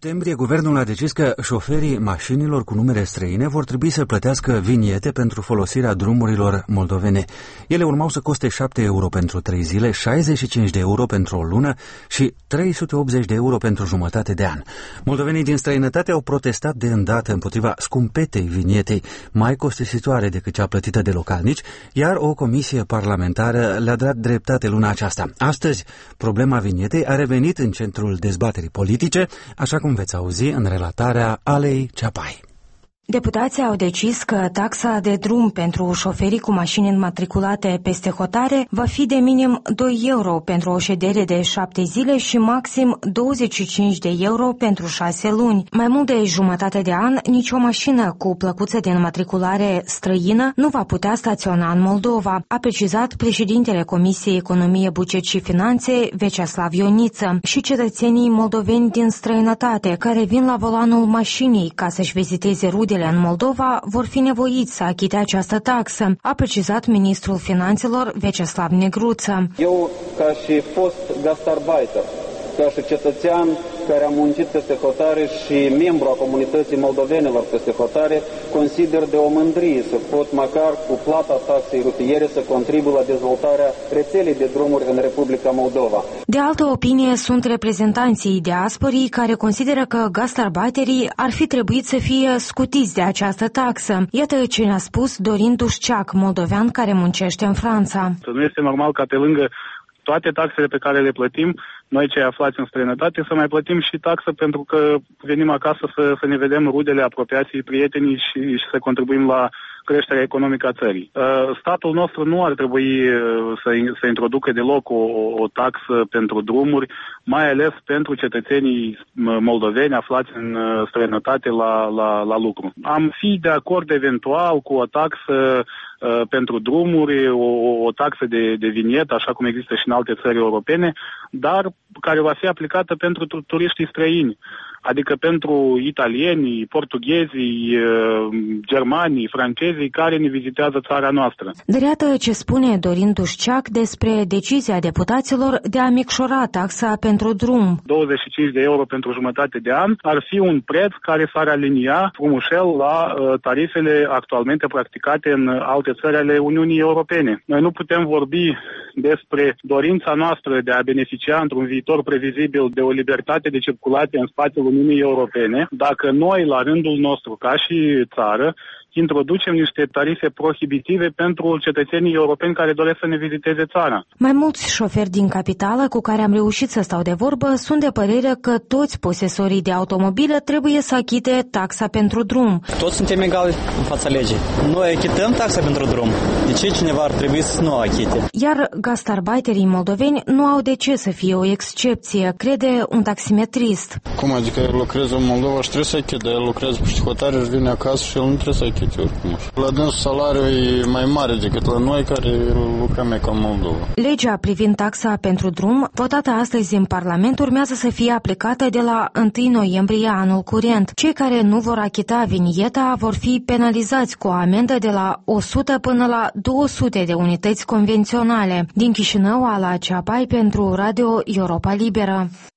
septembrie, guvernul a decis că șoferii mașinilor cu numere străine vor trebui să plătească viniete pentru folosirea drumurilor moldovene. Ele urmau să coste 7 euro pentru 3 zile, 65 de euro pentru o lună și 380 de euro pentru jumătate de an. Moldovenii din străinătate au protestat de îndată împotriva scumpetei vinietei, mai costisitoare decât cea plătită de localnici, iar o comisie parlamentară le-a dat dreptate luna aceasta. Astăzi, problema vinietei a revenit în centrul dezbaterii politice, așa cum veți auzi în relatarea Alei Ceapai. Deputații au decis că taxa de drum pentru șoferii cu mașini înmatriculate peste hotare va fi de minim 2 euro pentru o ședere de 7 zile și maxim 25 de euro pentru 6 luni. Mai mult de jumătate de an, nicio mașină cu plăcuță de înmatriculare străină nu va putea staționa în Moldova, a precizat președintele Comisiei Economie, Buget și Finanțe, Veceslav Ioniță. Și cetățenii moldoveni din străinătate care vin la volanul mașinii ca să-și viziteze rudele în Moldova vor fi nevoiți să achite această taxă, a precizat ministrul finanțelor Veceslav Negruță. Eu, ca și fost gastarbeiter, ca și cetățean care am muncit peste hotare și membru a comunității moldovenilor peste hotare, consider de o mândrie să pot măcar cu plata taxei rutiere să contribui la dezvoltarea rețelei de drumuri în Republica Moldova. De altă opinie sunt reprezentanții diasporii care consideră că gastarbeiterii ar fi trebuit să fie scutiți de această taxă. Iată ce ne-a spus Dorin Dușceac, moldovean care muncește în Franța. Nu este normal ca pe lângă toate taxele pe care le plătim, noi cei aflați în străinătate, să mai plătim și taxă pentru că venim acasă să ne vedem rudele, apropiații, prietenii și să contribuim la creșterea economică a țării. Statul nostru nu ar trebui să introducă deloc o taxă pentru drumuri, mai ales pentru cetățenii moldoveni aflați în străinătate la lucru. Am fi de acord eventual cu o taxă pentru drumuri, o taxă de vinietă, așa cum există și în alte țări europene, dar care va fi aplicată pentru turiștii străini, adică pentru italienii, portughezii, germanii, francezii care ne vizitează țara noastră. Dar iată ce spune Dorin Dușceac despre decizia deputaților de a micșora taxa pentru drum. 25 de euro pentru jumătate de an ar fi un preț care s-ar alinia frumușel la tarifele actualmente practicate în alte țări ale Uniunii Europene. Noi nu putem vorbi despre dorința noastră de a beneficia într-un viitor previzibil de o libertate de circulație în spațiul Uniunii Europene, dacă noi, la rândul nostru, ca și țară, introducem niște tarife prohibitive pentru cetățenii europeni care doresc să ne viziteze țara. Mai mulți șoferi din capitală cu care am reușit să stau de vorbă sunt de părere că toți posesorii de automobile trebuie să achite taxa pentru drum. Toți suntem egali în fața legii. Noi achităm taxa pentru drum. De ce cineva ar trebui să nu achite? Iar gastarbeiterii moldoveni nu au de ce să fie o excepție, crede un taximetrist. Cum adică el lucrează în Moldova și trebuie să achite, el lucrează pe hotare, își vine acasă și el nu trebuie să achite. La dânsul salariul e mai mare decât la noi care lucrăm ca în Moldova. Legea privind taxa pentru drum, votată astăzi în Parlament, urmează să fie aplicată de la 1 noiembrie anul curent. Cei care nu vor achita vinieta vor fi penalizați cu o amendă de la 100 până la 200 de unități convenționale. Din Chișinău, Ala Ceapai pentru Radio Europa Liberă.